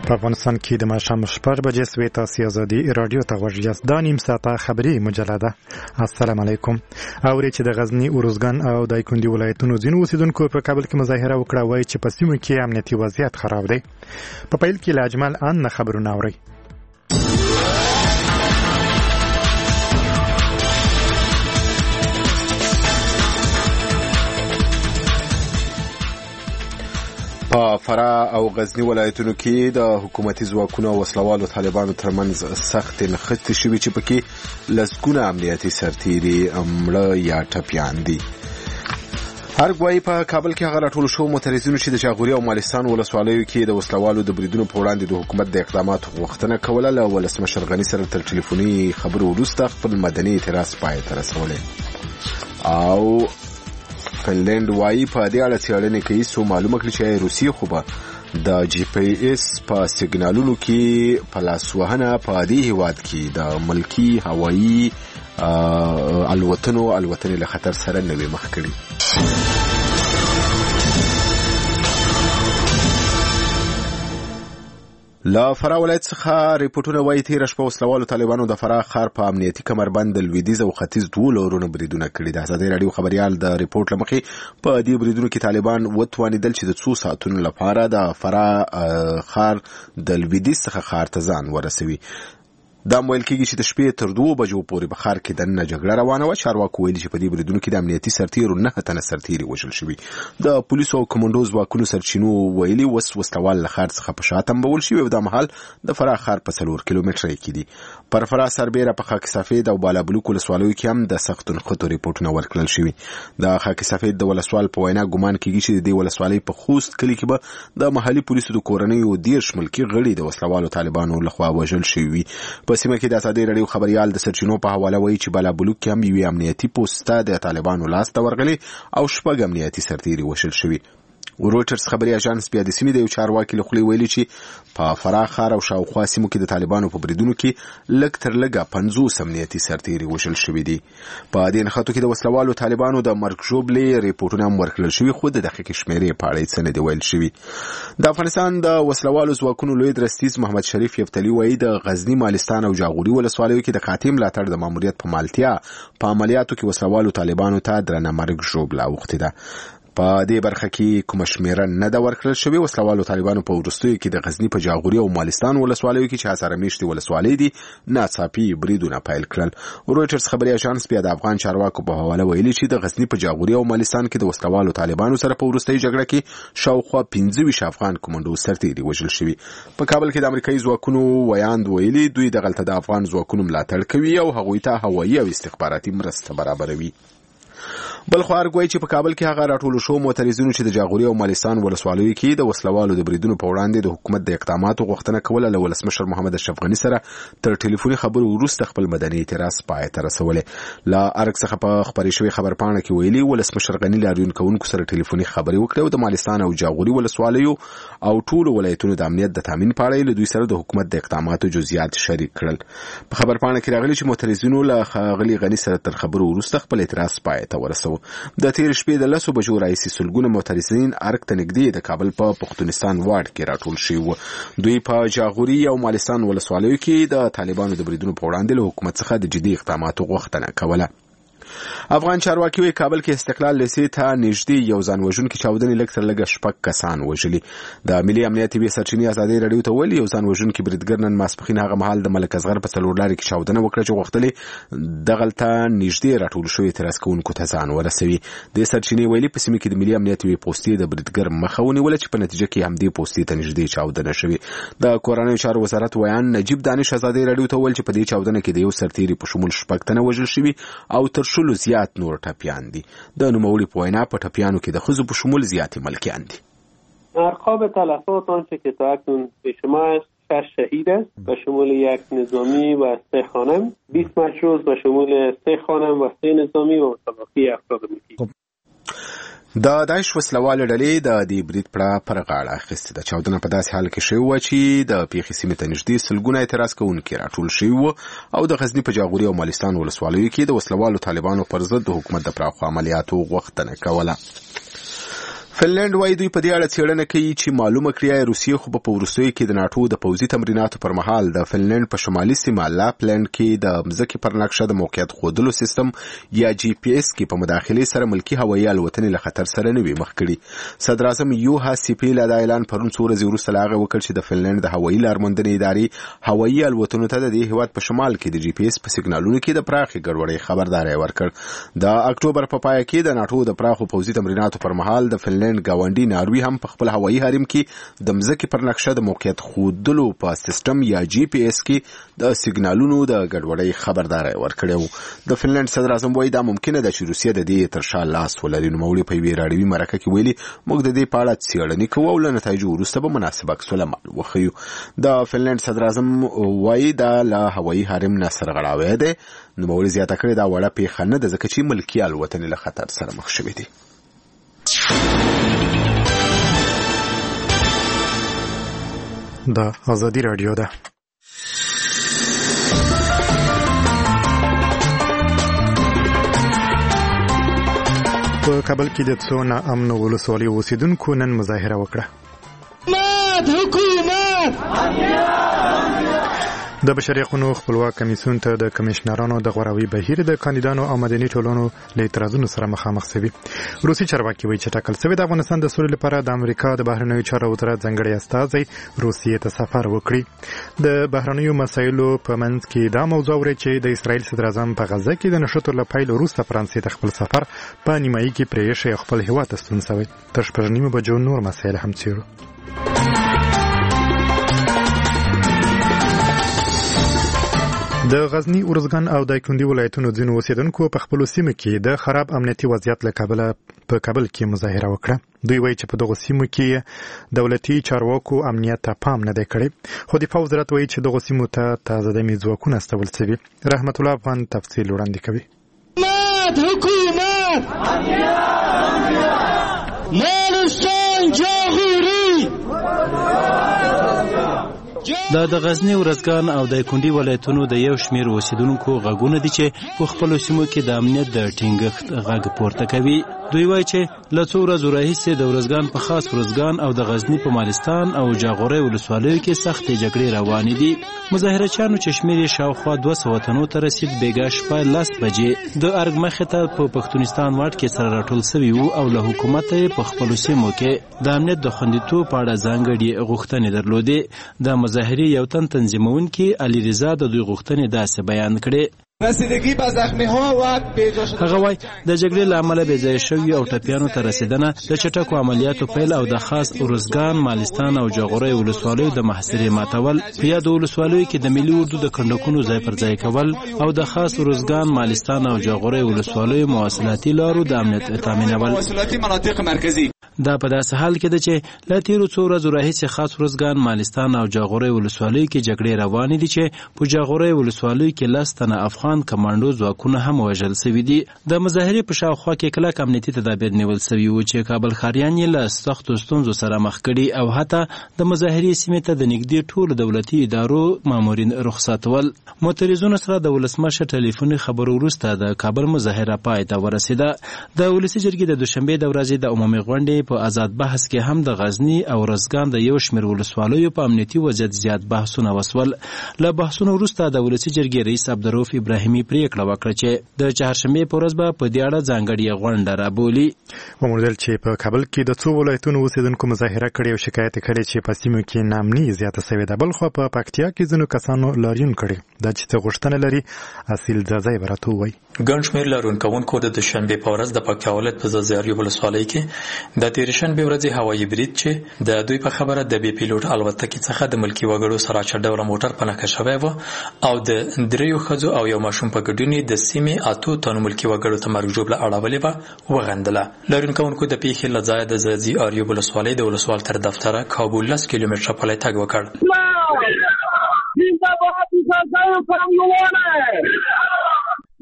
په افغانستان کې د ماښام 6 بجې سوي تاسو ازادي رادیو ته غوږ یاست. دا نیم ساعته خبري مجله ده. السلام علیکم. اوري چې د غزنی اورزګان او دایکندي ولایتونو ځینو اوسیدونکو په کابل کې مظاهره وکړه وایي چې په سیمو کې امنیتي وضعیت خراب دی. په پیل کې له اجمل ان خبرونه اوري. په فراه او غزنی ولایتونو کې د حکومتي ځواکونو او وسلوالو طالبانو ترمنځ سخت نښتې شوي چې پکې لسګونه امنیتي سرتیري مړه یا ټپیان دي. هر ګواهي په کابل کې هغه راټول شو معترضینو چې د جاغوري او مالستان ولسوالیو کې د وسلوالو د بریدونو په وړاندې د حکومت د اقداماتو غوښتنه کوله. له ولسمشر غني سره تر ټلیفوني خبرو وروسته خپل مدني اعتراض پای ته رسولی. او فنلند وایي په دې اړه څېړنې کوي څو معلومه کړي چې روسیې خو به د جی پی ایس په سیګنالونو کې په لاسوهنه په دې هیواد کې د ملکي هوایي الوتنې له خطر سره نه وي مخ کړي. لا فراه ولایت څخه ریپورتونه وایي تېره شپه وسلوالو طالبانو د فراه ښار په امنیتي کمربند د لویدیځ او ختیځ دوو لورونو بریدونه کړي. د ازادۍ راډیو خبریال د ریپورت له مخې په دې بریدونو کې طالبان وتوانېدل چې د څو ساعتونو لپاره د فراه ښار د لویدیځ څخه ښار ته ځان ورسوي. دا ویل کېږي چې د شپې تر 2 بجو پورې په ښار کې دننه جګړه روانه وه. چارواکو ویلي چې په دې بریدونو کې د امنیتي سرتیرو 9 تنه سرتیري وژل شوي. د پولیسو او کمانډو ځواکونو سرچینو ویلي وسلوال له ښار څخه په شا تمبول شوي او دا مهال د فراه ښار په 4 کیلومتره کې دي. پر فراه سربیره په خاک سفید او بالابلوک ولسوالیو کې هم د سختو نښتو ریپورټونه ورکړل شوي. د خاک سفید د ولسوال په وینا ګمان کېږي چې د دې ولسوالۍ په خوست کلي کې به د محلي پولیسو د کورنیو 10 ملکي غړي د وسلوالو طالبانو لخوا وژل شوي. په سیمه کې د ازادۍ راډیو خبریال د سرچینو په حواله وایي چې بالابلوک کې هم یوې امنیتي پوسټه د طالبانو لاس ته ورغلې او 6 امنیتي سرتیري وژل شوي. رویټرز خبري اژانس بیا د سیمې د یو چارواکي له خولې ویلي چې په فراه ښار او شاوخوا سیمو کې د طالبانو په بریدونو کې لږ تر لږه 50 امنیتي سرتیري وژل شوي دي. په دې نښتو کې د وسلوالو طالبانو د مرګ ژوبلې ریپورټونه هم ورکړل شوي خو د دقیقې شمېرې په اړه څه نه دي ویل شوي. د افغانستان د وسلوالو ځواکونو لوی درستیز محمد شریف یفتلي وایي د غزنی مالستان او جاغوري ولسوالیو کې د قاطع ملاتړ د ماموریت په مالتیا په عملیاتو کې وسلوالو طالبانو ته درنه مرګ ژوبله اوښتې ده. په دې برخه کې کومه شمیره نه ده ورکړل شوې. وسلوالو طالبانو په وروستیو کې د غزنی په جاغوري او مالستان ولسوالیو کې چې هزاره میشتې ولسوالۍ دي ناڅاپي بریدونه پیل کړل. رویټرز خبري اژانس بیا د افغان چارواکو په حواله ویلي چې د غزنی په جاغوري او مالستان کې د وسلوالو طالبانو سره په وروستۍ جګړه کې شاوخوا 15 افغان کمانډو سرتیري وژل شوي. په کابل کې د امریکایي ځواکونو ویاند ویلي دوی دغلته د افغان ځواکونو ملاتړ کوي او هغوی ته هوایي او استخباراتي مرسته برابروي. بل خو ارګوي چې په کابل کې هغه راټول شو معترضینو چې د جاغوري او مالستان ولسوالیو کې د وسلوالو د بریدونو په وړاندې د حکومت د اقداماتو غوښتنه کوله. له ولسمشر محمد اشرف غني سره تر ټلیفوني خبرو وروسته خپل مدني اعتراض پای ته رسولی. له ارګ څخه په خبري شوی خبرپاڼه کې ویلي ولسمشر غني لاریون کوونکو سره ټلیفوني خبري وکړه او د مالستان او جاغوري ولسوالیو او ټولو ولایتونو د امنیت د تامین په اړه له دوی سره د حکومت د اقداماتو جزئیات شریک کړل. په خبرپاڼه کې راغلي چې معترضینو له ښاغلي غني سره تر خبرو وروسته خپل اعتراض پای ته ورسوه. د تیر شپې د 10 بجو راځي سلګونه معترضین ارګ ته نږدې د کابل په پښتونستان واډ کې راټول شوي. دوی په جاغوري او مالستان ولسوالیو کې د طالبانو د بریدونو په وړاندې له حکومت څخه د جدي اقداماتو غوښتنه کوله. افغان چارواکي وی کابل کې استقلال لسی ته نږدې یو ځان وژونکي چاودنې لږ تر لږه 6 کسان وژلي. د ملي امنیت بي سرچینې ازادۍ راډیو ته ویلي یو ځان وژونکي بریدګر نن ماسپښین هغه مهال د ملک اصغر په څلور لارې کې چاودنه وکړه چې غوښتلې دغلته نږدې راټول شوي اعتراض کوونکو ته ځان ورسوي. د سرچینې ویلي په سیمه کې د ملي امنیت بي پوستې د بریدګر مخه ونیوله چې په نتیجه کې همدې پوستې ته نږدې چاودنه شوې. د کورنیو چارو وزارت ویان نجیب دانش ازادۍ راډیو ته ویل چې په دې چاودنه کې د یو سرتیري په شمول 6 تنه وژل شوي او تر 10 زیات نور ټپیان دي. د نوموړي په وینا په ټپیانو کې د ښځو په شمول زیاتې ملکیان دي. ارقام تلفات آنچه که تا اکنون به شما است 6 شهید است به شمول 1 نظامی و 3 خانم، 20 مجروح به شمول 3 خانم و 3 نظامی و متوفی افراد ملکی. د داعش وسلواله ډلې د دې برید پر غاړه اخیستې ده. چاودنه په داسې حال کې شوې وه چې د پیښې سیمې ته نږدې سلګونه اعتراض کوونکي راټول شوي وو او د غزني په جاغوري او مالستان ولسوالیو کې د وسلوالو طالبانو پر ضد د حکومت د پراخو عملیاتو غوښتنه کوله. فنلند وايي دوی په دې اړه څېړنه کوي چې معلومه کړي روسیه خو په وروستیو کې د ناتو د پوځي تمریناتو پر مهال د فنلند په شمالي سیمه لاپلند کې د مځکې پر نقشه د موقعیت ښودلو سیستم یا جی پی اس کې په مداخلې سره ملکی هوایي الوتنې له خطر سره نه وي مخ کړي. صدر اعظم یوها سیپیلا دا اعلان پرون څو ورځې وروسته له هغې وکړ چې د فنلند د هوایي لارموندنې ادارې هوایي الوتنو ته د دې هېواد په شمال کې د جی پی اس په سیګنالونو کې د پراخې ګډوډۍ خبرداری ورکړ. د اکتوبر په پای کې د ناتو د پراخو پوځي تمریناتو پر مهال د فنلند ګاونډي ناروی هم په خپل هوایي حریم کې د مځکې پر نقشه د موقعیت ښودلو په سیستم یا جی پی اس کې د سیګنالونو د ګډوډۍ خبرداری ورکړی. د فنلند صدر اعظم وایي دا ممکنه ده چې روسیه د دې تر شا لاس ولري. نوموړي په یوې راډیوي مرکه کې ویلي موږ د دې په اړه څېړنې کوو او له نتایجو وروسته به مناسب عکس العمل وښیو. د فنلند صدر اعظم وایي دا له هوایي حریم نه سرغړاوی دی. نوموړي زیاته کړې دا وړه پیښه نه ده ځکه چې ملکي الوتنې له خطر سره مخ شوې دي. دا ازادي رادیو ده. په کابل کې د څو ناامنو ولسوالیو اوسیدونکو نن مظاهره وکړه. د بشري حقوقو خپلواک کمیسیون ته د کمشنرانو د غوراوي بهیر د کاندیدانو او مدني ټولنو له اعتراضونو سره مخامخ شوي. روسي چارواکي وایي چې ټاکل شوی د افغانستان د سولې لپاره د امریکا د بهرنیو چارو وزارت ځانګړی استازی روسیې ته سفر وکړي. د بهرنیو مسایلو په منځ کې دا موضوع وري چې د اسرایل صدر اعظم په غزه کې د نشټو له پیل وروسته فرانسې ته خپل سفر په نیمایي کې پرېښی خپل هیواد ته ستون شوی. تر شپږ نیمو بجو نور مسایل هم څېړو. د غزنی اورزګان او دایکنډي ولایتونو ځینو اوسیدونکو په خپل سیمو کې د خراب امنیتي وضعیت له کبله په کابل کې مظاهره وکړه. دوی وایي چې په دغه سیمو کې دولتي چارواکو امنیت ته پام نه دی کړی. خو دفاع وزارت وایي چې دغه سیمو ته تازه دمي ځواکونه استول شوي. رحمت الله افغان تفصیل وړاندې کوي. د غزنی اورزګان او دایکنډي ولایتونو د یو شمیر اوسیدونکو غږونه دي چې په خپل سیمو کې د امنیت د ټینګښت غږ پورته کوي. دوی وایي چې له څو ورځو راهیسې د اورزګان په خاص اورزګان او د غزنی په مالستان او جاغوري ولسوالیو کې سختې جګړې روانې دي. مظاهرچیانو چې شمیر یې شاوخوا 200 تنو ته رسید بیګا شپه 10 بجې د ارګ مخې ته په پښتونستان واټ کې سره راټول شوي وو او له حکومت په خپل سیمو کې د امنیت د خوندیتوب په اړه ځانګړي غوښتنې درلودې. د مظاهرې یو تنظیمونکي علي رضا د دوی غوښتنې داسې بیان کړې. رسیدگی به زخمی ها و بیجا شدن. هغه وای د جګړې له امله بې ځای شوي او ټپیانو ته رسیدنه د چټکو عملیاتو پیل او د خاص اورزګان مالستان او جاغوري ولسوالیو د محاصرې ماتول په یاد ولسوالیو کې د ملي اردو د کندکونو ځای پر ځای کول او د خاص اورزګان مالستان او جاغوري ولسوالیو مواصلاتي لارو د امنیت تامینول. مواصلاتي مناطق مرکزی دا په داسې حال کې ده چې له تیرو څو ورځو راهیسې خاص اورزګان مالستان او جاغوري ولسوالیو کې جګړې روانې دي چې په جاغوري ولسوالیو کې 10 تنه افغان کمانډو ځواکونه هم وژل شوي دي. د مظاهرې په شاوخوا کې کلک امنیتي تدابیر نیول شوي وو چې کابل ښاریان یې له سختو ستونزو سره مخ کړي او حتی د مظاهرې سیمې ته د نږدې ټولو دولتي ادارو مامورین رخصتول. معترضینو سره د ولسمشر ټلیفوني خبرو وروسته د کابل مظاهره پای ته ورسېده. د ولسي جرګې د دوشنبې د ورځې د عمومي غونډې په آزاد بحث کې هم د غزنی او اورزګان د یو شمېر ولسوالیو په امنیتي وضعیت زیات بحثونه وسول. له بحثونو وروسته د ولسي جرګې رئیس عبدالرؤف ابراهیمي پریکړه وکړه چې د چهارشنبې په ورځ به په دې اړه ځانګړې غونډه رابولي. وموندل چې په کابل کې د څو ولایتونو اوسیدونکو مظاهره کړې او شکایت کړي چې په سیمو کې ناامني زیاته شوې ده. بل خو په پکتیا کې ځینو کسانو لاریون کړي. دا چې څه غوښتنه لري اصیل ځای براتو وای. ګڼ شمېر لاریونکوونکو د دوشنبې په ورځ د پکتیا ولایت په ځاځي ولسوالۍ کې د تېرې شنبې ورځې هوایي برید چې د دوی په خبره د بي پیلوټ الوتکې څخه د ملکي وګړو سره چډوله موټر په نښه شوی و او د 3 ښځو او یو ماشوم په ګډون د سیمې 8 تنو ملکي وګړو ته مرګ ژوبله اړولې وه وغندله. لاریونکوونکو د پیښې له ځایه د ځاځي آریو ولسوالۍ د ولسوال تر دفتره کابل 10 کیلومتره پلی تګ وکړ.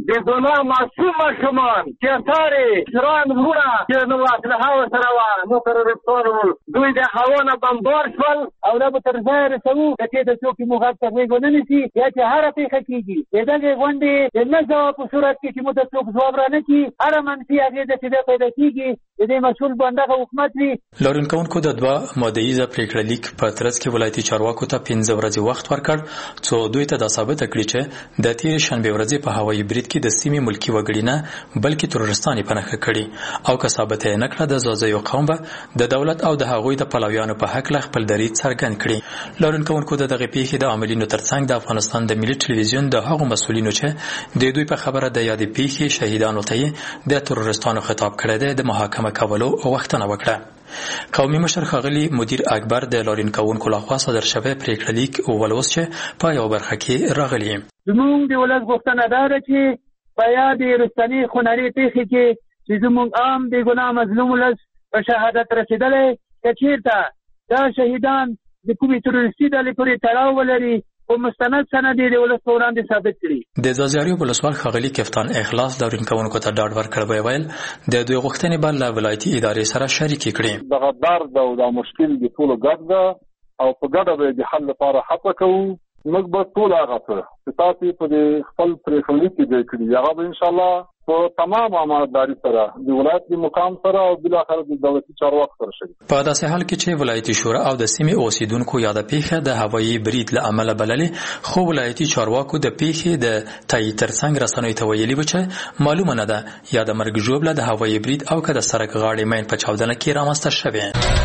د ګناه معصوم ماشومان چې اثارې شران وروڼه چې نو اسلحه ورسره وه نو ترورستان ول دوی د هوا نه بمبار شول او دا به تر ځایه رسوو که چېرته څوک موږ هلته غېږ ونه نیسي یا چې هره پېښه کېږي د دغې غونډې د نه ځواب په صورت کې چې موږ ته څوک ځواب رانه کړي هره منفي اغېزه چې بیا پیدا کېږي د دې مسؤل به همدغه حکومت وي. لاریون کوونکو د 2 مادهیزه پرېکړه لیک په ترڅ کې ولایتي چارواکو ته 15 ورځې وخت ورکړ څو دوی ته دا ثابته کړي چې د تېرې شنبې ورځې په هوایي برید کې د سیمې ملکي وګړي نه بلکې ترورستان یې په نښه کړي او که ثابته یې نه کړه د زازیو قوم به د دولت او د هغوی د پلویانو په هکله خپل دریځ څرګند کړي. لاریون کوونکو د دغې پیښې د عاملینو ترڅنګ د افغانستان د ملي ټلویزیون د هغو مسؤلینو چې د دوی په خبره د یادې پیښې شهیدانو ته یې د ترورستانو خطاب کړی دی د محاکمه کولو غوښتنه وکړه. قومي مشر ښاغلي مدیر اکبر د لاریون کوونکو لخوا صادر شوی پرېکړه لیک ولوست چې په یوه برخه کې راغلي. زموږ د ولس غوښتنه دا ده چې په یادې رستنې خونړۍ پیښې کې چې زموږ عام بې ګناه مظلوم ولس په شهادت رسېدلی که چېرته دا شهیدان د کومې تروریستي ډلې پورې تړاو ولري او مستند سند یې د ولس په وړاندې ثابت کړي. د ځاځیاري ولسوال ښاغلي کفتان اخلاص لاریون کوونکو ته ډاډ ورکړ ویل د دوی غوښتنې به له ولایتي ادارې سره شریکې کړي. دغه درد او دا مشکل د ټولو ګډ ده او په ګډه به د حل لپاره هڅه کوو. موږ به ټول هغه څه چې تاسو په خپل پرېکړه لیک کې ځای کړي هغه به انشاءالله په تمام امانتداري سره د ولایت د مقام سره او بالاخره د دولتي چارواکو سره شریک. په داسې حال کې چې ولایتي شورا او د سیمې اوسیدونکو یاده پیښه د هوایي برید له امله بللې خو ولایتي چارواکو د پیښې د تایید ترڅنګ رسنیو ته ویلي و چې معلومه نه ده یا د مرګ ژوبله د هوایي برید او که د سړک غاړې مین په چاودنه کې رامنځته شوې.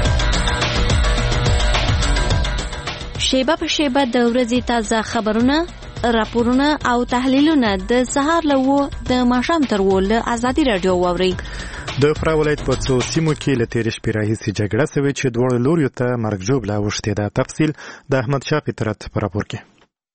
شیبه په شیبه د ورځې تازه خبرونه، راپورونه او تحلیلونه د سهار له 9 د ماښام تر 10 له ازادي رادیو واورئ. د فراه ولایت په څو سیمو کې له تېرې شپې راهیسې جګړه سوې چې دواړو لوریو ته مرګ ژوبله اوښتې ده. تفصیل د احمدشاه فطرت په راپور کې.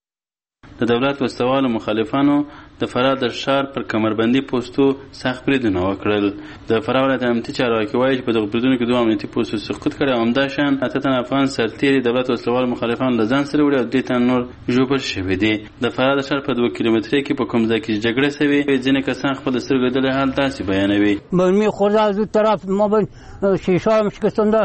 د دولت وسوالو مخالفانو د فراه د ښار پر کمربندي پوستو سخت بریدونه وکړل. د فراه ولایت امنیتي چارواکي وایي چې په دغه بریدونو کې 2 امنیتي پوستو سقوط کړی او همداشان 8 تن افغان سرتېري دولت وسوالو مخالفان له ځان سره وړي او 2 تن نور ژوبل شوي دي. د فراه د ښار په 2 کیلومترۍ کې په کوم ځای کې جګړه سوې ځینې کسان خپل سترګو لیدلی حال داسې بیانوي. مرمی خورده از اون طرف ما به شیشه هم شکستنده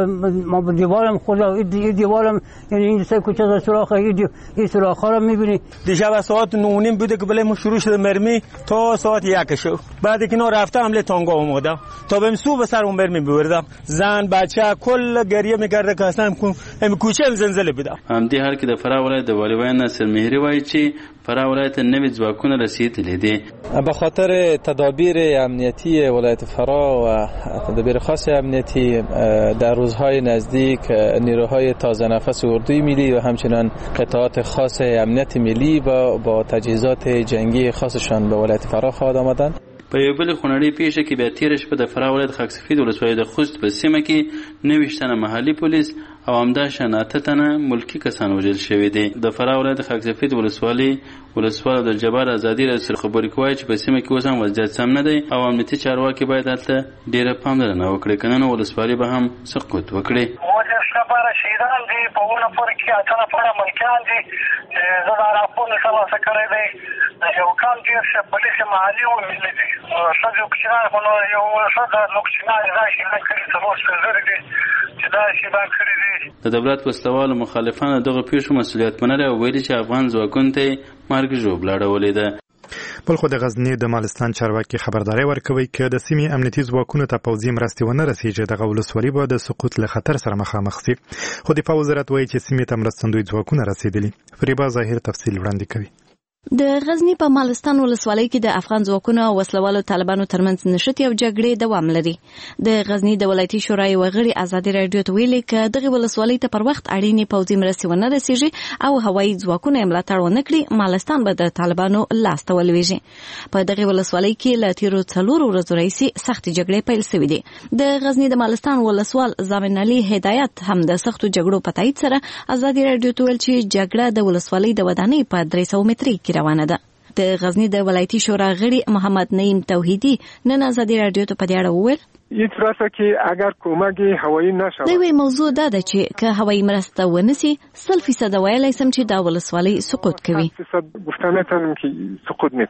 ما به دیوارم خورده این دیوارم یعنی این سه کوچه در سراخ این سراخ ها رو میبینی. دیشب از ساعت 9:30 بوده که بله ما شروع شده مرمی تا ساعت 1 شو. بعد که اینا رفته حمله تانگا اومده تا بهم سو به سر اون مرمی ببردم. زن بچه کل گریه میکرده که اصلا کوچه زلزله بوده. همدې حال کې د فراه ولایت د والیبان ناصر مهری وایي چې فراه ولایت نوې ځواکونه رسیدلي دي. به خاطر تدابیر امنیتی ولایت فراه و تدابیر خاص امنیتی در روزهای نزدیک نیروهای تازه نفس اردوی ملی و همچنین قطعات خاص امنیت ملی و با تجهیزات جنگی خاصشان به ولایت فراه خواهد آمدند. په یو بل خونړۍ پیښه کې بیا تېره شپه د فراه ولایت خاک سفید ولسوالۍ د خوست په سیمه کې 29 تنه محلي پولیس او همداشان 8 تنه ملکي کسان وژل شوي دي. د فراه ولایت خاک سفید ولسوالۍ ولسوال عبدالجبار ازادي رسول خبرې کوي چې په سیمه کې اوس هم وضعیت سم نه دی او امنیتي چارواکي باید هلته ډېره پاملرنه وکړي که نه نو ولسوالۍ به هم سقوط وکړي. لپاره شهیدان دي په ونه پورې کې 8 نفره ملکیان دي چې زه دا راپور ترلاسه کړی دی. یو کال دېرش پولیس محلي او ملي دي. ښځې کوچنیان خو نو یو ښځه نو کوچنیان دا شهیدان کړي 3 زره دي چې دا شهیدان کړي دي. د دولت وسلوالو مخالفانو دغه پیښو مسؤلیت منلی او ویلي چې افغان ځواکونو ته یې مرګ ژوبله اړولې ده. بل خو د غزني د مالستان چارواکي خبرداري ورکوي چې د سیمې امنیتي ځواکونو ته پوځي مرستې ونه رسیږي دغه ولسوالي به د سقوط له خطر سره مخامخ شي. خو دفاع وزارت وایي چې سیمې ته مرستندوی ځواکونه رسیدلي. فریبا ظاهر تفصیل وړاندې کوي. د غزنی په مالستان ولسوالۍ کې د افغان ځواکونو او وسلوالو طالبانو ترمنځ نښتې او جګړې دوام لري. د غزنی د ولایتي شورای وغړي ازادي رادیو ته ویلي چې دغه ولسوالۍ ته پر وخت اړینې پوځي مرستې ونه رسیږي او هوایي ځواکونه یې ملاتړ ونه کړي مالستان به د طالبانو لاس ته ولویږي. په دغه ولسوالۍ کې له تیرو 4 ورځو راهیسې سختې جګړې پیل شوې دي. د غزنی د مالستان ولسوال زامن علي هدایت هم د سختو جګړو په تایید سره ازادي رادیو ته ویل چې جګړه د ولسوالۍ د ودانۍ په 300 مترۍ کې روانه ده. د غزنی د ولایتي شورا غړي محمد نعیم توحیدی نن ازادي رادیو ته په دې اړه وویل هیڅ راځه کې اگر کومګي هوایي نشو. دوی موضوع دا ده چې که هوایي مرسته ونسی 100% ویلای سم چې دا ولسوالۍ سقوط کوي. 100% گفتنتون که سقوط میکنه.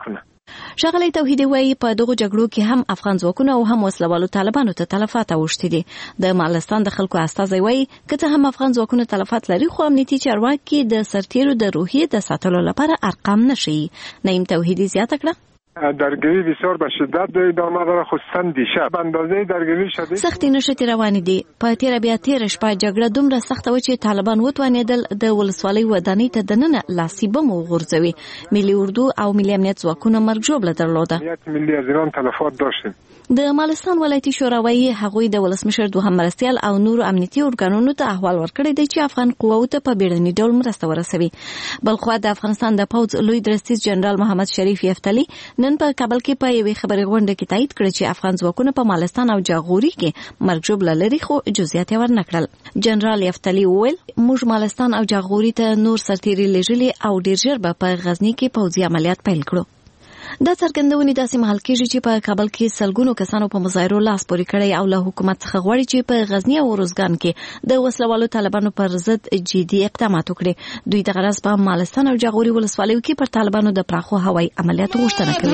ښاغلی توحیدي وایي په دغو جګړو کې هم افغان ځواکونه او هم وسلوالو طالبانو ته تلفات اوښتي دي. د مالستان د خلکو استازی وایي که څه هم افغان ځواکونه تلفات لري خو امنیتي چارواکي د سرتیرو د روحیې د ساتلو لپاره ارقام نشي. نعیم توحیدی زیاته کړه درگیری بسیار به شدت ادامه داره، خصوصا دیشب اندازه درگیری شدید سختي نشتی روانې دي. په تیر شپه جګړه دومره سخته و چې طالبان وتوانېدل د ولسوالۍ ودانۍ ته دننه لاسي بم وغورځوي. ملي اردو او ملي امنیت ځواکونه مرګ ژوبله درلوده. ملي ارزان تلفات داشتیم. د مالستان ولایتي شورا وایي هغوی د ولسمشر دوهم مرستیال او نورو امنیتي ارګانونو ته احوال ورکړی دی چې افغان قواو ته په بیړني ډول مرسته ورسوي. بلخوا د افغانستان د پوځ لوی درستیز جنرال محمد شریف یفتلی نن په کابل کې په یوې خبري غونډه کې تایید کړ چې افغان ځواکونه په مالستان او جاغوري کې مرګ ژوبله لري خو جزئیات ورنکړل. جنرال یفتلی وویل موږ مالستان او جاغوري ته نور سرتیري لېږلي او ډیر ژر به په غزني کې پوځي عملیات پیل کړو. دا څرګندونې داسې مهال کېږي چې په کابل کې سلګونو کسانو په مظاهرو لاس پورې کړی او له حکومت څخه غواړي چې په غزني او روزګان کې د وسلوالو طالبانو پر ضد جدي اقدامات وکړي. دوی د غرض په مالستان او جاغوري ولسوالیو کې پر طالبانو د پراخو هوایي عملیاتو غوښتنه کوي.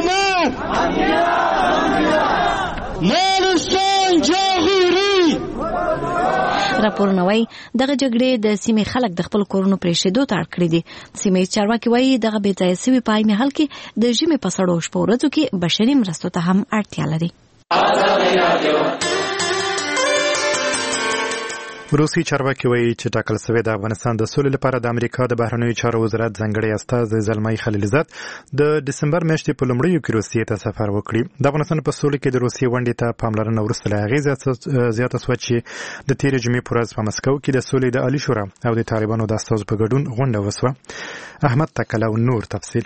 مالستان جاغوري راپورونه وایي دغه جګړې د سیمې خلک د خپل کورونو پرېښودو ته اړ کړي دي. سیمې چارواکي وایي دغه بې ځایه سوي په عین حال کې د ژمي په سړو شپو ورځو کې بشري مرستو ته هم اړتیا لري. روسي چارواکي وایي چې ټاکل شوی د افغانستان د سولې لپاره د امریکا د بهرنیو چارو وزارت ځانګړی استازی زلمي خلیلزاد د دسمبر میاشتې په لومړیو کې روسیې ته سفر وکړي. د افغانستان په سولې کې د روسیې ونډې ته پاملرنه وروسته له هغې زیاته شوه چې د تېرې جمعې په ورځ په مسکو کې د سولې د عالي شورا او د طالبانو د استازو په ګډون غونډه وسوه. احمد تکل او نور تفصیل.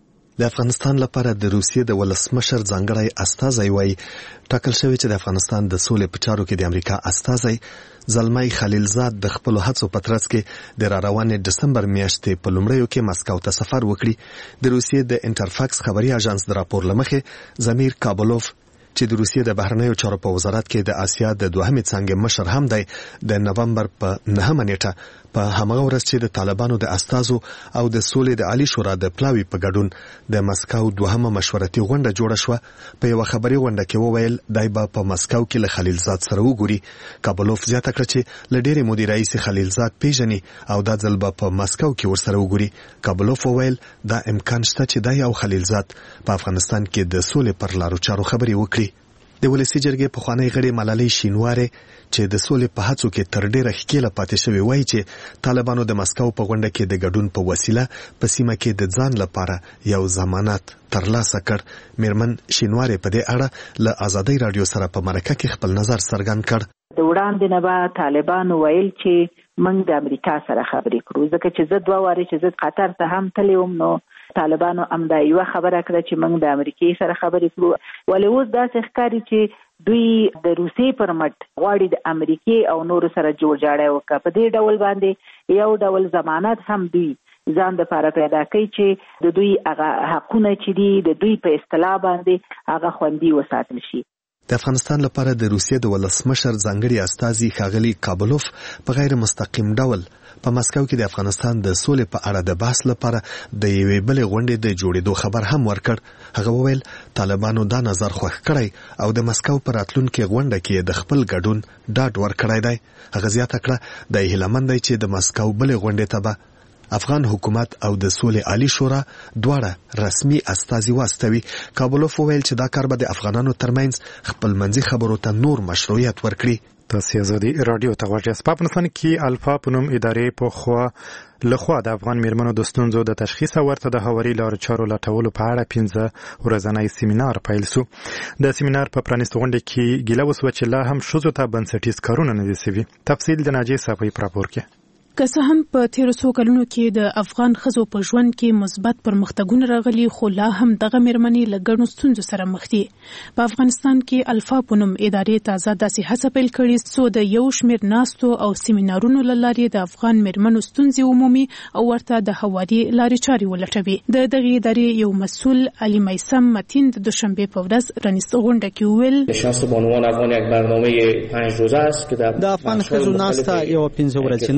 د افغانستان لپاره د روسیې د ولسمشر ځانګړی استازی وایي ټاکل شوی چې د افغانستان د سولې په چارو کې د امریکا استازی زلمي خلیلزاد د خپل هڅو په ترڅ کې د راروانې دسمبر میاشتې په لومړیو کې مسکو ته سفر وکړي. د روسیې د انټرفاکس خبري اژانس د راپور لمخې زمیر کابلوف چې د روسیې د بهرنیو چارو په وزارت کې د آسیا د دوهمې څانګې مشر هم دی د نومبر په 9 نیټه په همغه ورځ چې د طالبانو د استازو او د سولې د عالی شورا د پلاوی په ګډون د مسکو دوهمه مشورتي غونډه جوړه شوه. په یو خبري غونډه کې وویل دای په مسکو کې له خلیلزاد سره وګوري. کابلوف زیاته کړه چې له ډېرې مودې راهیسې خلیلزاد پیژني او دا ځل به په مسکو کې ورسره وګوري. کابلوف وویل دا امکان شته چې دای او خلیلزاد په افغانستان کې د سولې پر لارو چارو خبرې وکړي. د ولسی جرګې پخوانی غړي ملالۍ شینوارې چې د سولې په هڅو کې تر ډېره ښکېله پاتې شوی وایي چې طالبانو د مسکو په غونډه کې د ګډون په وسیله په سیمه کې د ځان لپاره یو ضمانت ترلاسه کړ. میرمن شینوارې په دې اړه له آزادۍ رادیو سره په مرکه کې خپل نظر څرګند کړ. د وړاندې نه به طالبانو ویل چې موږ د امریکا سره خبرې کړو، ځکه چې زه 2 وارې چې زه قطر ته هم تللی وم نو طالبانو امدا یو خبره کړه چې موږ د امریکای سره خبرې کړو. ولې اوس داسې ښکاري چې دوی د روسیې پر مټ غواړي د امریکای او نورو سره جوړجاړی وکړي. په دې ډول باندې یو ډول ضمانت هم دوی ځان د لپاره پیدا کوي چې د دوی هغه حقونه چې دي د دوی په اصطلاح باندې هغه خوندي وساتل شي. د افغانستان لپاره د روسیې د ولسمشر ځانګړي استازي ښاغلي کابلوف په غیر مستقیم ډول په مسکو کې د افغانستان د سولې په اړه د بحث لپاره د یوې بلې غونډې د جوړېدو خبر هم ورکړ. هغه وویل طالبانو دا نظر خوښ کړی او د مسکو په راتلونکي غونډه کې د خپل ګډون ډاډ ورکړی دی. هغه زیاته کړه د هیلهمند دی چې د مسکو بلې غونډې ته به افغان حکومت او د سولې عالی شورا دواړه رسمي استازي واستوي. کابلوف وویل چې دا کار به د افغانانو ترمنځ خپلمنځي خبرو ته نور مشروعیت ورکړي. تاسو آزادي رادیو ته غواړئ. په افغانستان کې الفا په نوم ادارې په لخوا د افغان میرمنو د ستونزو د تشخیص او ورته د هواري لارو چارو لټولو په اړه 15 ورځنی سیمینار پیل شو. د سیمینار په پرانیستو غونډه کې ګیله وسوه چې لا هم ښځو ته بنسټیز کارونه نه دي شوي. تفصیل د ناجیه صافی په راپور کې. که څه هم په تیرو څو کلونو کې د افغان ښځو په ژوند کې مثبت پرمختګونه راغلي خو لا هم دغه میرمنې له ګڼو ستونزو سره مخ دي. په افغانستان کې الفا په نوم ادارې تازه داسې هڅه پیل کړې څو د یو شمېر ناستو او سیمینارونو له لارې د افغان میرمنو ستونزې عمومي او ورته د هواري لارې چارې ولټوي. د دغې ادارې یو مسؤل علی میثم متین د دوشنبه په ورځ رانیسته غونډه کې وویل نشست بانوان افغان یک برنامه 5 روزه است که د افغان ښځو ناسته یو 15 ورځنۍ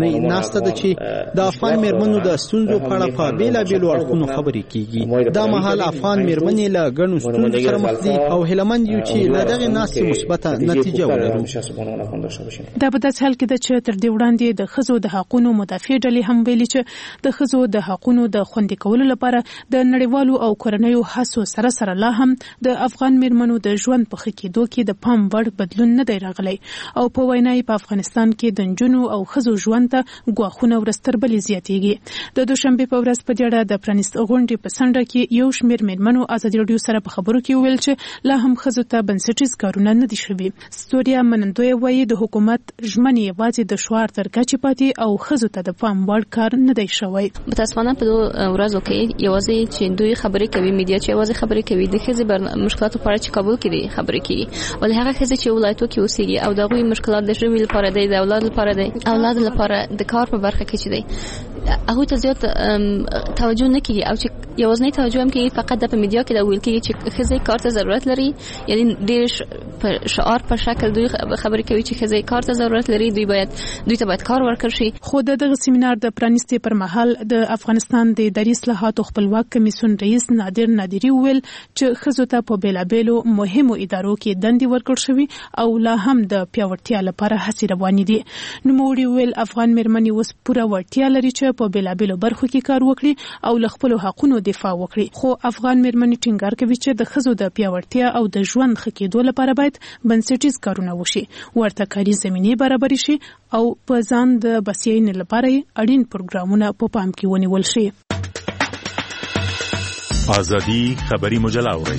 راسته ده چې د افغان میرمنو د ستونزو په اړه په بیلابیلو اړخونو خبرې کیږي. دا مهال افغان میرمنې له ګڼو ستونزو سره مخ دي او هیلمند یو چې له دغه ناستې مثبته نتیجه ولرو. دا په داسې حال کې ده چې تر دې وړاندې د ښځو د حقونو مدافع ډلې هم ویلي چې د ښځو د حقونو د خوندي کولو لپاره د نړیوالو او کورنیو هڅو سره سره لا هم د افغان میرمنو د ژوند په ښه کېدو کې د پام وړ بدلون نه دی راغلی او په وینا یې په افغانستان کې د نجونو او ښځو ژوند ته ګواښونه ورځ تر بلې زیاتېږي. د دوشنبې په ورځ په دې اړه د پرانیست غونډې په څنډه کې یو شمېر میرمنو ازادي راډیو سره په خبرو کې وویل چې لا هم ښځو ته بنسټیز کارونه نه دي شوي. ستوریا منندویه وایي د حکومت ژمنې یوازې د شعار تر کچې پاتې او ښځو ته د پام وړ کار نه دی شوی. متاسفانه په ورځو کې یوازې چې دوی خبرې کوي، میډیا چې یوازې خبرې کوي د ښځې مشکلاتو په اړه چې کابل کې دي خبرې کوي، ولې هغه ښځې چې ولایتو کې اوسېږي او د هغوی مشکلات د ژوند لپاره دی، د اولاد لپاره دی، اولاد لپاره د کار په برخه کې چې دی هغوی ته زیات توجه نه کیږي او چې یوازینی توجه هم کیږي فقط د په میډیا کې د ویل کیږي چې ښځې کار ته ضرورت لري، یعنی ډېر په شعار په شکل دوی خبرې کوي چې ښځې کار ته ضرورت لري، دوی ته باید کار ورکړل شي. خو دغه سیمینار د پرانیستې پر مهال د افغانستان د اداري اصلاحاتو خپلواک کمیسیون رئیس نادر نادری ویل چې ښځو ته په بیلابیلو مهمو ادارو کې دندې ورکړل شوي او لا هم د پیاوړتیا لپاره هڅې روانې دي. نوموړي ویل افغان میرمنې اوس پوره وړتیا لري چې په بیلابیلو برخو کې کار وکړي او له خپلو حقونو دفاع وکړي. خو افغان میرمنې ټینګار کوي چې د ښځو د پیاوړتیا او د ژوند ښه کېدو لپاره باید بنسټیز کارونه وشي، ورته کاري زمینې برابرې شي او په ځان د بسیاینې لپاره اړین پروګرامونه په پام کې ونیول شي. ازادي خبري مجله اوري.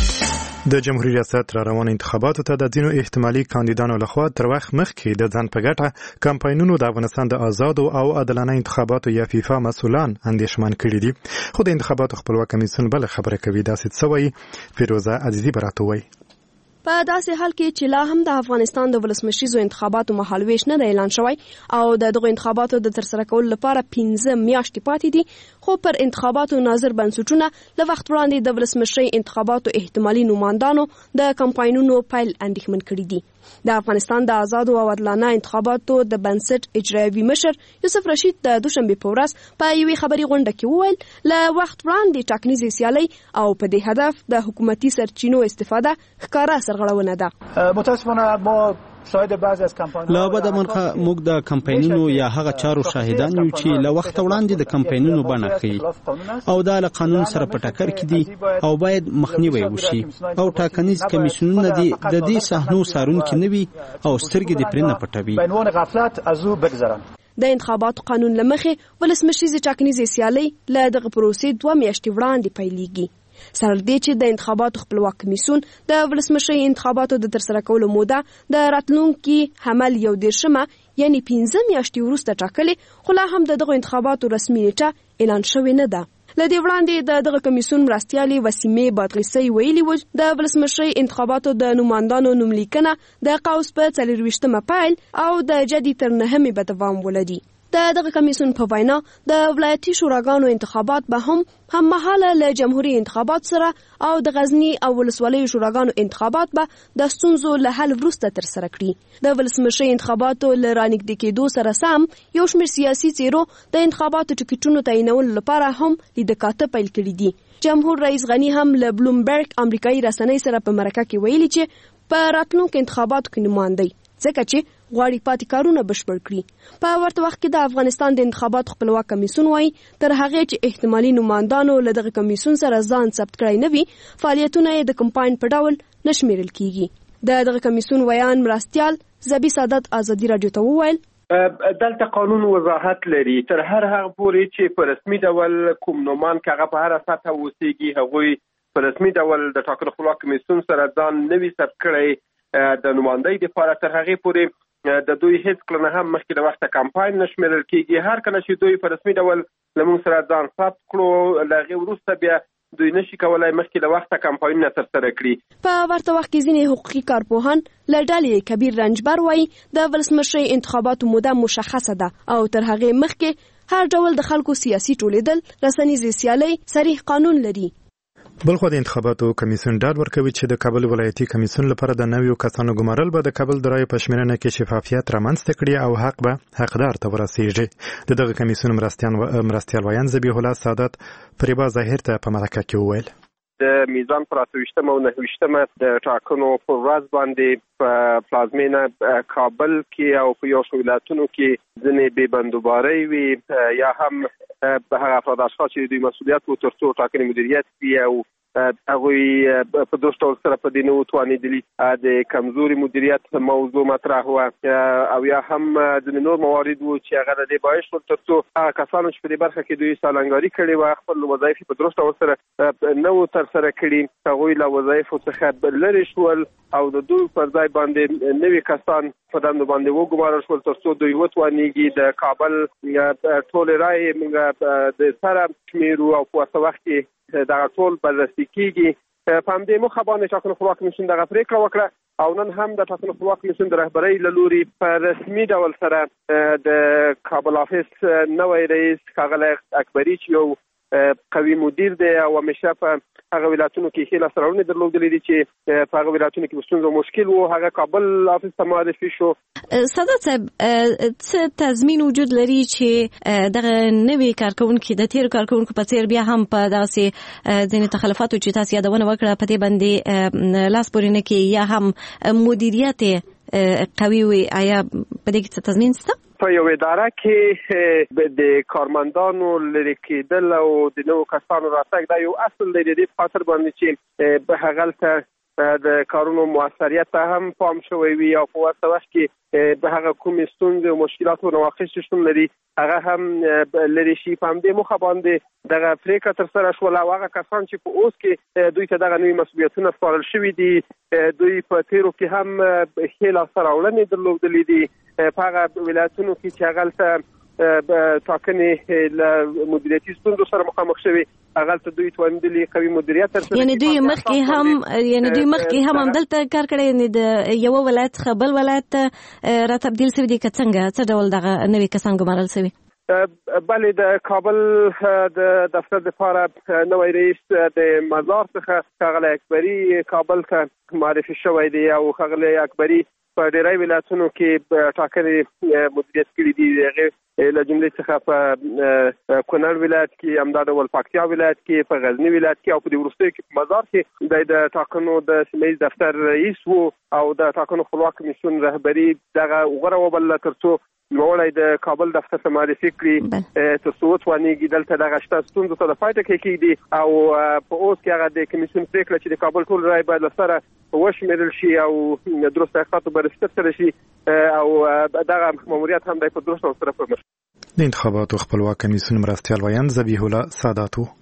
د جمهوریت ریاست را روان انتخاباتو ته د ځینو احتمالي کاندیدانو لخوا تر وخت مخکې د ځان په ګټه کمپاینونو د افغانستان د آزادو او عادلانه انتخاباتو یا فیفا مسؤلان اندېښمن کړي دي. خو د انتخاباتو خپلواک کمیسیون بل خبره کوي. داسې څه وایي فیروزه عزیزي براته وایي. په داسې حال کې چې لا هم د افغانستان د ولسمشریزو انتخاباتو مهالویش نه دی اعلان شوی او د دغو انتخاباتو د ترسره کولو لپاره 15 میاشتې پاتې دي، خو پر انتخاباتو ناظر بنسټونه له وخت وړاندې د ولسمشرۍ انتخاباتو احتمالي نوماندانو د کمپاینونو پیل اندېښمن کړي دي. د افغانستان د آزادو او عادلانه انتخاباتو د بنسټ اجرایوي مشر یوسف رشید د دوشنبې په ورځ په یوې خبري غونډه کې وویل له وخت وړاندې ټاکنیزې سیالۍ او په دې هدف د حکومتي سرچینو استفاده ښکاره سرغړونه ده. متاسفانه ما شاهد بعضی از کمپاینونو لا بده منخه موږ د کمپاینونو یا هغه چارو شاهدان یو چې له وخت وړاندې د کمپاینونو بڼه ښیي او دا له قانون سره په ټکر کې دي او باید مخنیوی وشي او ټاکنیز کمیسیونونه دي د دې صحنو څارونکي نه وي او سترګې دې پرې نه پټوي. به عنوان غفلت از او بگذرن. د انتخاباتو قانون لمخې ولسمشریزې ټاکنیزې سیالۍ له دغه پروسې 2 میاشتې وړاندې پیلېږي. سره دې چې د انتخاباتو خپلواک کمیسیون د ولسمشرۍ انتخاباتو د ترسره کولو موده د راتلونکي حمل 11 یعنی 15 میاشتې وروسته ټاکلې، خو لا هم دغه انتخاباتو رسمي نیټه اعلان شوې نه ده. له دې وړاندې د دغه کمیسیون مرستیالې وسیمې بادغیسۍ ویلي و د ولسمشرۍ انتخاباتو د نوماندانو نوملیکنه د قوس په 24مه پیل او د جدي تر 9مې به دوام ولري. د دغه کمیسیون په وینا د ولایتي شوراګانو انتخابات به هم مهاله له جمهوریت انتخابات سره او د غزنی او ولسوالۍ شوراګانو انتخابات به د ستونزو له حل وروسته ترسره کړي. د ولسمشرۍ انتخاباتو له رانږدې کېدو سره سم یو شمېر سیاسي څیرو د انتخاباتو ټکټونو تعینولو لپاره هم لیدکاته پیل کړي دي. جمهور رئیس غنی هم له بلومبرګ امریکایي رسنۍ سره په مرکه کې ویلي چې په راتلونکو انتخاباتو کې نماینده ځکه چې غواړي پاتې کارونه بشپړ کړي. په ورته وخت کې د افغانستان د انتخاباتو خپلواک کمیسیون وایي تر هغې چې احتمالي نوماندانو له دغه کمیسیون سره ځان ثبت کړی نه وي، فعالیتونه یې د کمپاین په ډول نه شمیرل کیږي. د دغه کمیسیون ویان مرستیال زبی سعادت ازادي راډیو ته وویل دلته قانون وضاحت لري تر هر هغه پورې چې په رسمي ډول کوم نومان کې هغه په هر سطح اوسېږي هغوی په رسمي ډول د ټاکنو خپلواک کمیسیون سره ځان نه وي ثبت کړی د نمایندګۍ لپاره تر هغې پورې د دوی هیڅ کله نه هم مخکې د وخته کمپاین نه شمیرل کیږي. هر کله چې دوی په رسمي ډول له موږ سره ځان ثبت کړو له هغې وروسته بیا دوی نشي کولای مخکې له وخته کمپاینونه ترسره کړي. په ورته وخت کې ځینې حقوقي کارپوهان له ډلې کبیر رنجبر وایي د ولسمشرۍ انتخاباتو موده مشخصه ده او تر هغې مخکې هر ډول د خلکو سیاسي ټولېدل رسنیزې سیالۍ صریح قانون لري. بلخو د انتخاباتو کمیسیون ډاډ ورکوي چې د کابل ولایتي کمیسیون لپاره د نویو کسانو ګمارل به د کابل د رایو په شمېرنه کې شفافیت رامنځته کړي او حق به حقدار ته ورسیږي. دغه کمیسیون مرستیال ویان ذبیح الله سعادت فریبا ظاهر ته په مرکه کې وویل د میزان پر 28 او 29 د ټاکنو پر ورځ باندې په پلازمینه کابل کې او په یو شو ولایتونو کې ځنې بې بندوبارۍ وي یا هم په هغه افراد اشخاص چې دوی مسؤلیت وو تر څو ټاکنې مدیریت وي او هغوی په دوه ډول سره په دې نه وتوانېدلي د کمزوري مدیریت موضوع مطرح وه او یا هم ځینې نور موارد وو چې هغه د دې باعث شول تر څو هغه کسانو چې په دې برخه کې دوی سالنګاري کړې وه خپل وظایف په درست ډول سره نه وو ترسره کړي هغوی له وظایفو څخه لرې شول او د دوی پر ځای باندې نوي کسان په دندو باندې وګمارل شول تر څو دوی وتوانېږي د کابل ټولې رایې موږ د سره شمېرو او په ورته وخت کې دغه ټول بررسي کېږي. په همدې موخه باندې ټاکنو خپلواک کمیسیون دغه پرېکړه وکړه او نن هم د ټاکنو خپلواک کمیسیون د رهبرۍ له لوري په رسمي ډول سره د کابل آفیس نوی رئیس ښاغلی اکبري چې یو قوي مدیر دی او همیشه په هغه ولایتونو کې ښې لاسته راوړنې درلودلې دي چې په هغه ولایتونو کې ستونزه مشکل وو هغه کابل آفیس ته معرفي شو. سعادت صاحب څه تضمین وجود لري چې دغه نوي کارکونکي د تیرو کارکونکو په څیر بیا هم په داسې ځینې تخلفاتو چې تاسو یادونه وکړه په دې باندې لاس پورې نه کوي یا هم مدیریت قوي وي آیا په دې کې څه تضمین شته؟ په یو اداره کې د کارمندانو لرې کېدل او د نوو کسانو راتګ دا یو اصل دی د دې خاطر باندې چې په هغلته د کارونو موثریت ته هم پام شوی وي او په ورته وخت کې به هغه کومې ستونزې او مشکلات او نواقص شتون لري هغه هم لرې شي. په همدې موخه باندې دغه پرېکړه ترسره شوله او هغه کسان چې په اوس کې دوی ته دغه نوي مسؤلیتونه سپارل شوي دي دوی په تیرو کې هم ښې لاسته راوړنې درلودلې دي په هغه ولایتونو کې چې هغلته ټاکنې له مدیریتي ستونزو سره مخامخ شوي هغلته دوی توانېدلي قوي مدیریت ترسره یعنې دوی مخکې هم همدلته کار کړی یعنې د یوه ولایت څخه بل ولایت ته راتبدیل شوي دي که څنګه څه ډول دغه نوي کسان ګمارل شوي؟ بلې د کابل د دفتر دپاره نوی رئیس د مزار څخه ښاغلی اکبري کابل ته معرفي شوی دی او ښاغلی اکبري په ډېری ولایتونو کې ټاکنې مدیریت کړي دي هغې له جملې څخه په کونړ ولایت کې همدا ډول پکتیا ولایت کې په غزني ولایت کې او په دې وروستیو کې په مزار کې دی د ټاکنو د سیمه ییز دفتر رئیس و او د ټاکنو خپلواک کمیسیون رهبري دغه غوره وبلله تر څو نوموړی د کابل دفتر ته معرفي کړي تر څو وتوانېږي دلته دغه شته ستونزو ته د پای ټکی کېږدي او په اوس کې هغه د کمیسیون پرېکړه چې د کابل ټول رایې باید له سره وشمېرل شي او درست تحقیقاتو بررسي ترسره شي او دغه ماموریت هم دی په درست ډول سره پرمخ. د انتخاباتو خپلواک کمیسیون مرستیال ویان ذبیح الله سعادت و.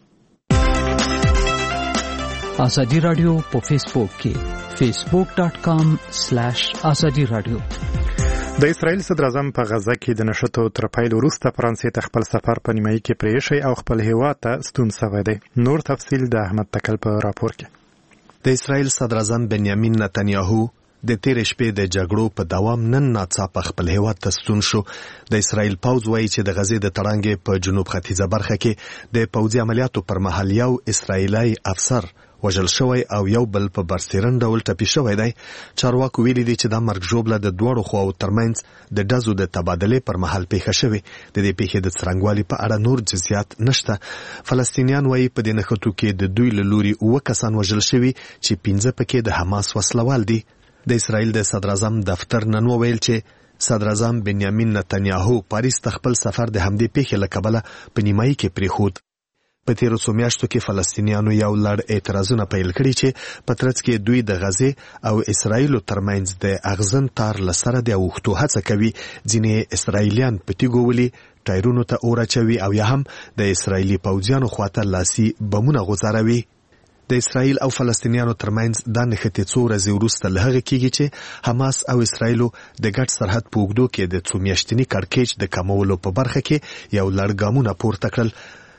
ازادي رادیو په فیسبوک کې facebook.com/ازادي رادیو. د اسرائیل صدر اعظم په غزه کې د نشټو تر پیل وروسته فرانسې ته خپل سفر په نیمایي کې پرېښی او خپل هیواد ته ستون شوی دی. نور تفصیل د احمد تکل په راپور کې. د اسرائیل صدر اعظم بنیامین نتنیاهو د تیرې شپې د جګړو په دوام نن ناڅاپه خپل هیواد ته ستون شو. د اسرائیل پوځ وایي چې د غزې د تړانګې په جنوب ختیځه برخه کې د پوځي عملیاتو پر مهال یو اسرائیلي افسر وژل شوی او یو بل په برسېرن ډول ټپي شوی دی. چارواکو ویلي دي چې دا مرګ ژوبله د دواړو خواو ترمنځ د ډزو د تبادلې پر مهال پیښه شوې. د دې پیښې د څرنګوالي په اړه نور جزئیات نشته. فلسطینیان وایي په دې نښتو کې د دوی له لوري 9 کسان وژل شوي چې 15 پکې د حماس وسلوال دي. د اسرائیل د صدر اعظم دفتر نن وویل چې صدر اعظم بنیامین نتنیاهو پاریس ته خپل سفر د همدې پیښې له کبله په نیمایي کې پرېښود. په تیرو څو میاشتو کې فلسطینیانو یو لړ اعتراضونه پیل کړي چې په ترڅ کې دوی د غزې او اسرائیلو ترمنځ د اغزن تار له سره د اوښتو هڅه کوي. ځینې اسرائیلیان په تیږو ولي ټایرونو ته اور اچوي او یا هم د اسرائیلي پوځیانو خواته لاسي بمونه غوځاروي. د اسرائیل او فلسطینیانو ترمنځ دا نښتې څو ورځې وروسته له هغې کېږي چې حماس او اسرائیلو د ګډ سرحد په اوږدو کې د څو میاشتني کړکېچ د کمولو په برخه کې یو لړ ګامونه پورته کړل.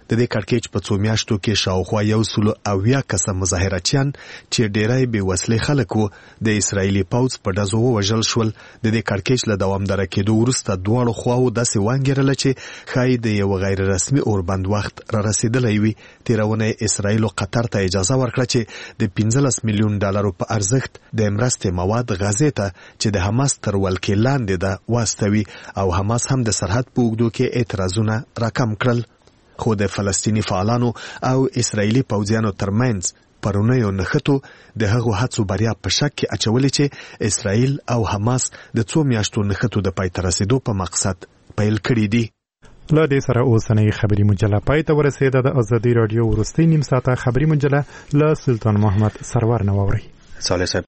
د دې کړکېچ په څو میاشتو کې شاوخوا 180 کسه مظاهراتچیان چې ډیری بې وسلې خلک وو د اسرایلی پوځ په ډزو ووژل شول. د دې کړکېچ له دوامداره کېدو وروسته دواړو خواوو داسې وانګېرله چې ښایي د یو غیر رسمي اوربند وخت را رسېدلی وي. تېره اسرایل قطر ته اجازه ورکړه چې د 15 میلیون ډالرو په ارزښت د مرستې مواد غزې ته چې د حماس تر ولکې لاندې ده واستوي او حماس هم د سرحد په اوږدو کې اعتراضونه راکم کړل. خو د فلسطیني فعالانو او اسرایلی پوځیانو ترمنځ پرونیو نښتو د هغو هڅو بریا په شک کې اچولې چې اسرایل او حماس د 2 میاشتو نښتو د پای ته رسېدو په مقصد پیل کړي دي. له دې سره اوسنۍ خبري مجله پای ته ورسېده. د ازادي رادیو وروستۍ نیم ساعته خبري مجله له سلطان محمد سرور نه واورئ. صالح صاحب